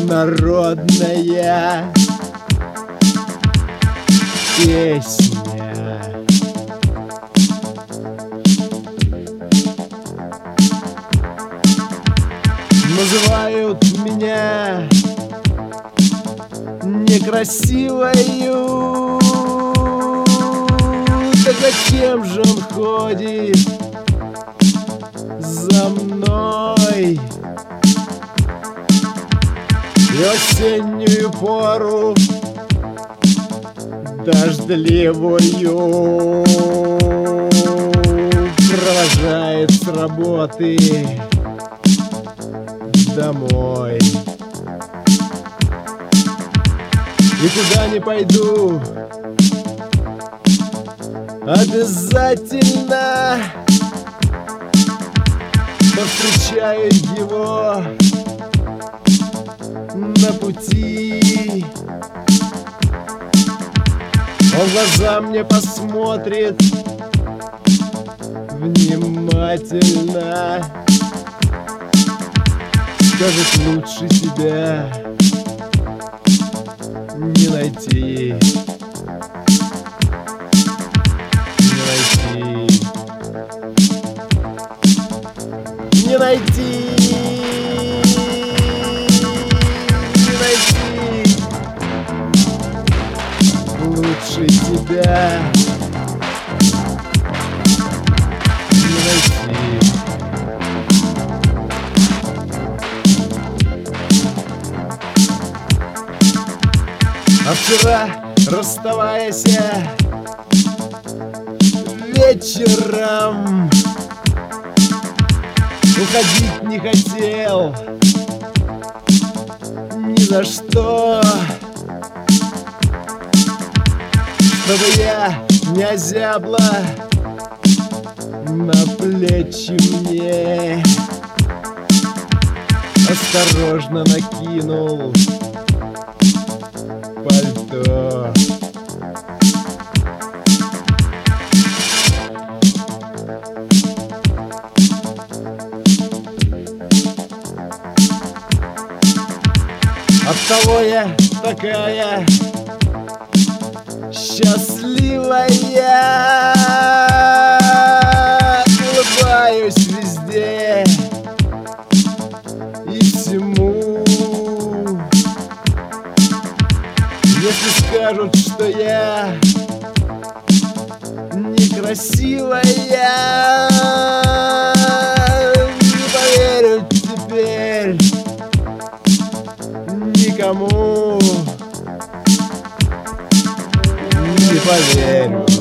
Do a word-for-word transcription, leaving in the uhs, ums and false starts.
народная песня. Называют меня некрасивою, так зачем же он ходит за мной? И осеннюю пору дождливую провожает с работы домой. И куда не пойду, обязательно повстречаю его на пути. Он в глаза мне посмотрит внимательно, скажет: лучше тебя не найти, не найти, не найти, не найти, лучше тебя не найти. А вчера, расставаясь вечером, уходить не хотел ни за что, чтобы я не озябла на плечи мне. Осторожно накинул пальто. Оттого я такая счастливая, улыбаюсь везде и всему. Если скажут, что я некрасивая, не поверю теперь никому, не поверю.